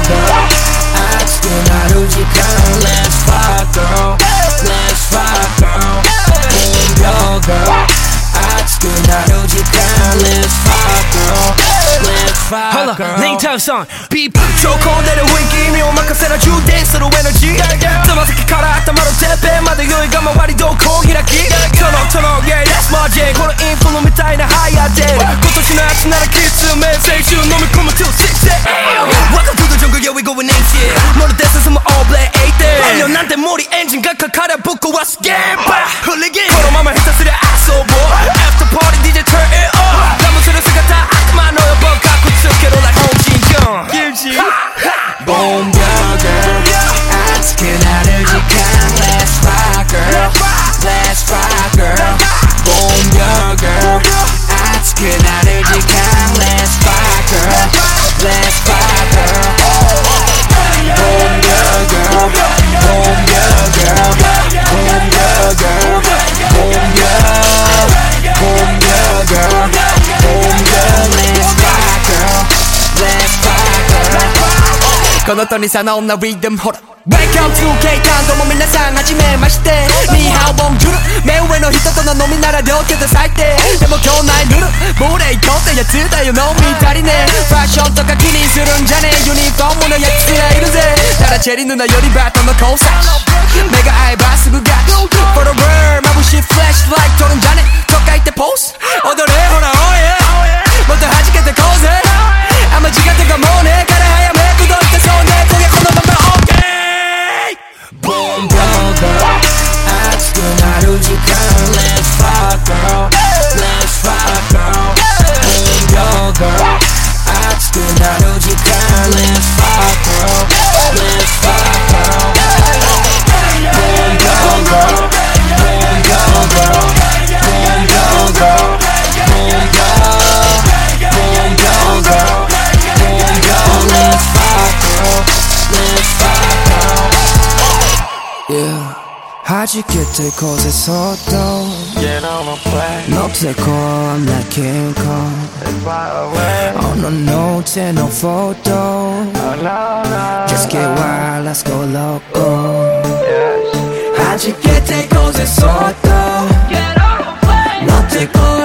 girl 아직도 나를 지켜 Let's fuck girl Let's fuck girl Boom girl 아직도 나를 지켜 Let's fuck girl Let's fuck girl Link type song Beep 좋고 내려온 기묘 막가세라 주대 서로 에너지 떠마삭히 가라頭のてっぺんまで酔いが回りどこ開きトノyeah that's my jam このインフロみたいなハイアーテ今年の夏ならキスメ青春飲み込む till 6 Welcome to the jungle yeah we going in shit モルデススも all black 8 音量なんて森エンジンがかかりゃぶっ壊すゲームフリギンこのままひたすら遊ぼう After party DJ turn it up ラムする姿悪魔の予防かっこつけろ like ホーチンキョン Boom girl 아직 그날을 지켜 Let's rock girl Let's rock girl Boom girl 아직 그날을 지켜 Let's rock girl Let's rock girl Boom girl Boom girl Boom girl Boom girl Boom girl Boom girl Let's rock girl Let's rock girl この音に差の女リズムほら Welcome to K-Town どうも皆さんはじめましてニーハオボンジュル目上の人との飲みなら両手で最低でも今日ないルルブレイトってやつだよ飲み足りねえファッションとか気にするんじゃねえユニフォームのやつがいるぜただチェリーヌナよりバットの交差目が合えばすぐガッ For the world 眩しいフラッシュライト撮るんじゃねえとか言ってポーズ踊れほらoh yeahもっと弾けてこうぜあんま時間とかもうねえから早めくどってそうね今夜このまま OK Boom girl 아직 그날을 지켜 Let's fuck girl Let's fuck girl Boom girl 아직 그날을 지켜 Let's fuck girl Let's fuck girl Boom girl Boom girl Boom girl Boom girl Let's fuck girl Let's fuck girl Yeah 아직 곁에 곳에서도 Get on my plane 너 take call I'm not King Kong and fly away Oh no no take no photo Oh no no Just get wild let's go loco Yes 아직 곁에 곳에서도 Get on my plane 너 take call